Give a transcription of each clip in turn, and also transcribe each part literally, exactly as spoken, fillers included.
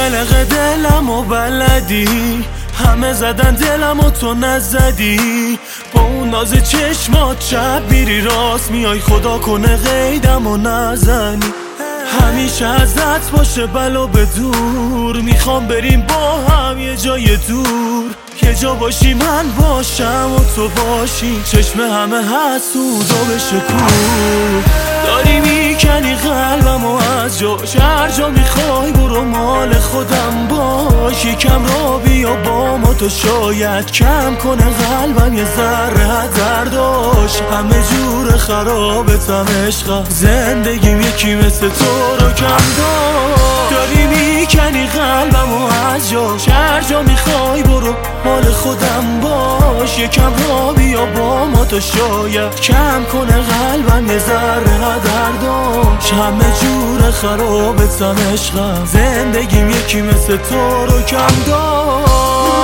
قلق دلم و بلدی، همه زدن دلم و تو نزدی. با اون ناز چشمات شب میری راست میای، خدا کنه قیدم و نزنی. همیشه ازت باشه بلا به دور، میخوام بریم با هم یه جای دور. یه جا باشی من باشم و تو باشی، چشم همه حسودا بشه کور. داری میکنی قلبم و از جاش، هر جا میخوای برو مال خودم باش. یکم را بیا با ما تو شاید کم کنه قلبم یه ذره درداش. همه جور خرابتم عشقم، زندگیم یکی مثل تو رو کم داشت. داری میکنی قلبم و از جاش، هر جا میخوای برو مال خودم باش. یکم را بیا با ما تو شاید کم کنه قلبم یه ذره درداش. همه جور خرابتم عشقم، زندگیم یکی مثل تو رو کم داشت.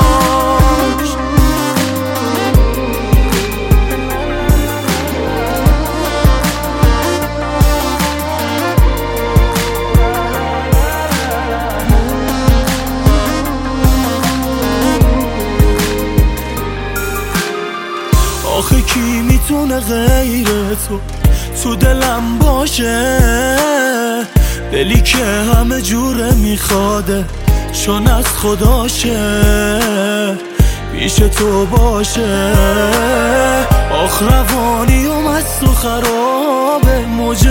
آخه کی میتونه غیر تو تو دلم باشه؟ دلی که همه جوره میخواده چون از خداشه، پیش تو باشه. آخ روانی و مست و خرابه موج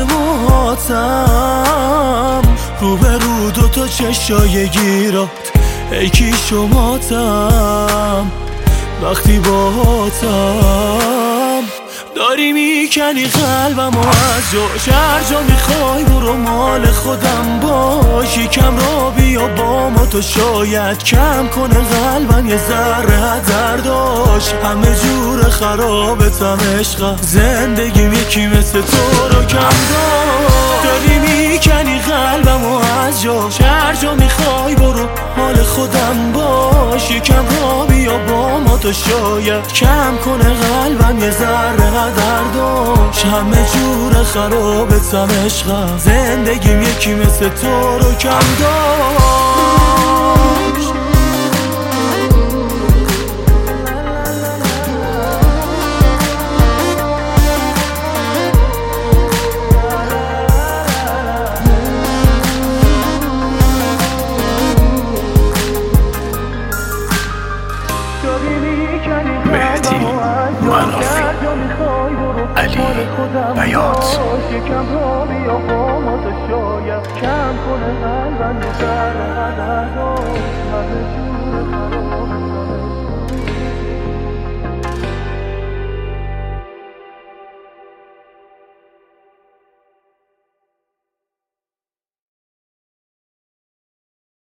موهاتم، رو به رو دوتا چشای گیرات ای کی شماتم وقتی باهاتم. داری میکنی قلبم و از جاش، هر جا میخوای برو مال خودم باش. یکم را بیا با ما تو شاید کم کنه قلبم یه ذره درداش. همه جور خرابتم عشقم، زندگیم یکی مثل تو رو کم داشت. داری میکنی قلبم و از جاش، هر جا میخوای برو مال خودم باش. یکم را بیا با ما تو شاید کم کنه قلبم یه ذره درداش. همه جور خرابتم عشقم، زندگیم یکی مثل تو رو کم داشت. مهدی منافی، علی بیات. یکم را بیا با ما تو شاید کم کنه قلبم یه ذره درداش. همه جور